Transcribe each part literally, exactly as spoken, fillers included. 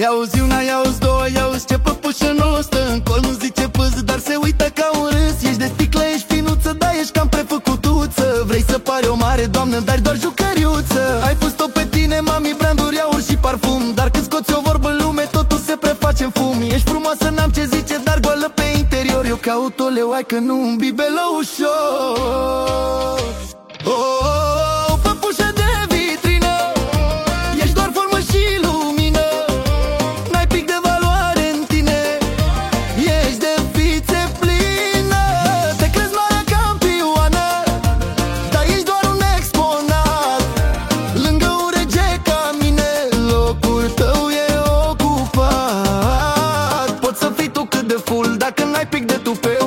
Iauzi una, iauzi două, iauzi ce păpușă nu stă în col. Nu zice pâz, dar se uită ca un râs. Ești de sticlă, ești finuță, dar ești cam prefăcutuță. Vrei să pari o mare doamnă, dar doar jucăriuță. Ai pus-o pe tine, mami, branduri, aur și parfum. Dar când scoți o vorbă în lume, totul se preface în fum. Ești frumoasă, n-am ce zice, dar goală pe interior. Eu caut o leoaică, nu un bibelou ușor. Oh, oh, oh, păpușă de vitrină, ești doar formă și lumină. N-ai pic de valoare în tine, ești de fițe plină. Te crezi marea campioană, dar ești doar un exponat. Lângă un rege ca mine, locul tău e ocupat. Poți să fii tu cât de full, dacă n-ai pic de tupeu.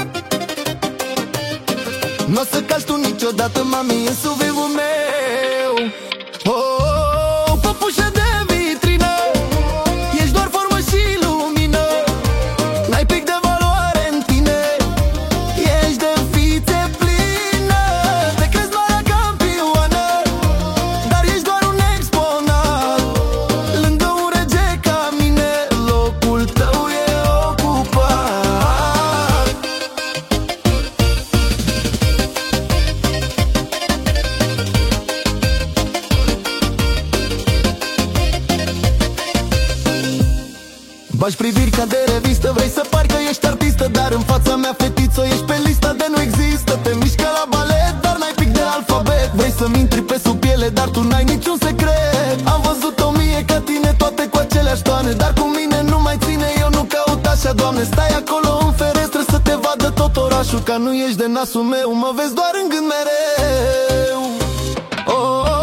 N-o să calci tu niciodată, mami, în suviul meu. Oh, oh, oh, păpușă de vitrină, ești doar formă și lumină. N-ai pic de valoare în tine, ești de fițe plină. Te crezi marea campioană, dar ești doar un exponat. Lângă un rege ca mine, locul tău e ocupat. Bași priviri ca de revistă, vrei să pari că ești artistă. Dar în fața mea, fetițo, ești pe lista de nu există. Te mișcă la balet, dar n-ai pic de alfabet. Vrei să-mi intri pe sub piele, dar tu n-ai niciun secret. Am văzut o mie ca tine, toate cu aceleași toane, dar cu mine nu mai ține, eu nu caut așa, Doamne. Stai acolo în ferestră să te vadă tot orașul, ca nu ești de nasul meu, mă vezi doar în gând mereu. Oh, oh, oh.